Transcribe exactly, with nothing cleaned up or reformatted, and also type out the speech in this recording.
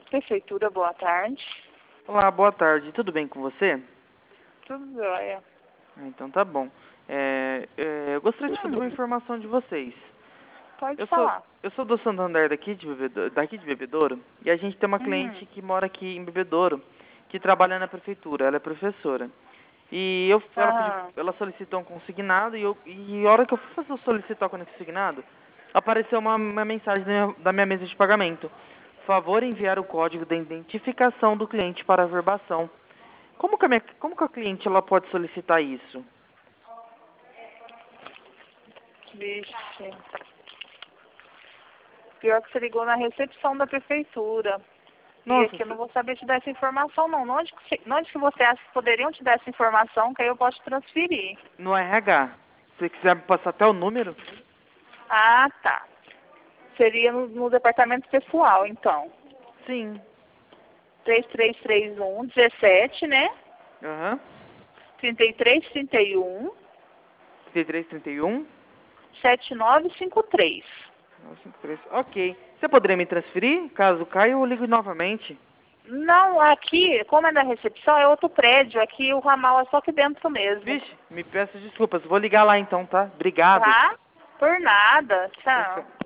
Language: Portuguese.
Prefeitura, boa tarde. Olá, boa tarde. Tudo bem com você? Tudo jóia. Ah, então tá bom. É, é, eu gostaria de fazer uma informação de vocês. Pode Eu sou, falar. eu sou do Santander daqui de, Bebedouro, daqui de Bebedouro e a gente tem uma Hum. cliente que mora aqui em Bebedouro, que trabalha na prefeitura, ela é professora. E eu, ela, pediu, Ah, ela solicitou um consignado e, eu, e a hora que eu fui fazer solicitar o consignado, apareceu uma, uma mensagem da minha, da minha mesa de pagamento. Favor enviar o código da identificação do cliente para averbação. Como que a, minha, como que a cliente ela pode solicitar isso? vixe. Pior que você ligou na recepção da prefeitura. E Nossa, aqui eu não se- vou saber te dar essa informação, não. Onde que, você- onde que você acha que poderiam te dar essa informação, que aí eu posso transferir? no R H, se você quiser me passar até o número? Ah, tá. Seria no, no departamento pessoal, então. Sim. três três três um, dezessete, né? Aham. trinta e três, trinta e um, trinta e três, trinta e um. sete nove cinco três. nove cinco três. Ok. Você poderia me transferir? Caso caia, eu ligo novamente. Não, aqui, como é da recepção, é outro prédio. Aqui o ramal é só aqui dentro mesmo. Vixe, me peço desculpas. Vou ligar lá então, tá? Obrigado. Tá? Por nada. Tchau, Tchau. tchau.